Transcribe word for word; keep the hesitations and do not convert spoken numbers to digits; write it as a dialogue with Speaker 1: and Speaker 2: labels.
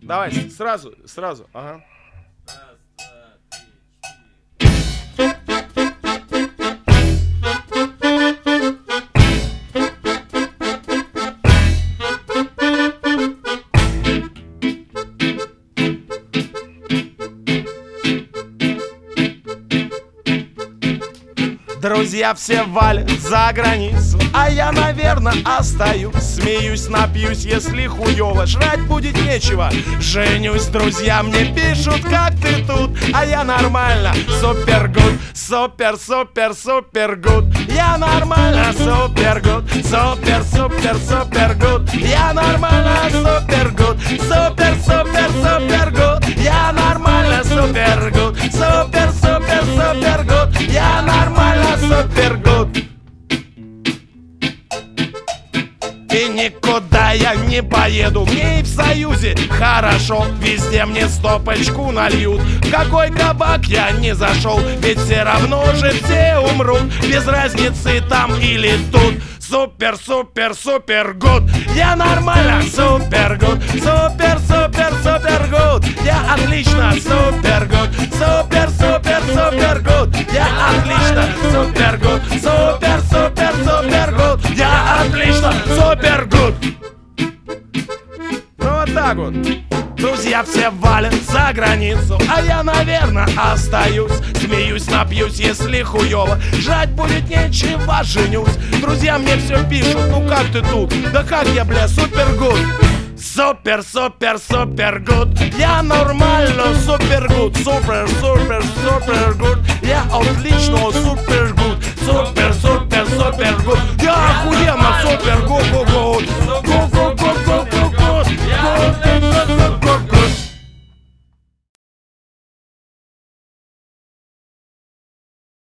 Speaker 1: Давай, сразу, сразу, ага. Друзья все валят за границу, а я, наверное, остаюсь. Смеюсь, напьюсь, если хуёво, жрать будет нечего. Женюсь, друзья мне пишут, как ты тут, а я нормально, супер гуд, супер, супер, супер гуд. Я нормально, супер гуд, супер, супер, супер гуд. Я нормально, супер гуд, супер, супер, супер гуд. Я нормально, супер гуд, супер, супер, супер гуд. Я нормально, супер гуд. И никуда я не поеду, мне и в Союзе хорошо. Везде мне стопочку нальют, в какой кабак я не зашел. Ведь все равно же все умрут, без разницы там или тут. Супер, супер, супер гуд. Я нормально, супер гуд. Супер, супер, супер гуд. Я отлично, супер гуд. Супер, супер, супер гуд. Я отлично, супер гуд. Супер, супер, супер гуд. Я отлично, супер гуд. Ну вот так вот. Друзья все валят за границу, а я, наверное, остаюсь. Смеюсь, напьюсь, если хуёво, жрать будет нечего, женюсь. Друзья мне все пишут, ну как ты тут? Да как я, бля, супер гуд. Супер, супер, супер гуд. Я нормально, супер гуд. Супер, супер, супер гуд. Я отлично, супер гуд. Супер, супер, супер гуд. Я охуенно, супер гуд, гуд, гуд. Гуд, гуд, гуд, гуд, гуд, гуд.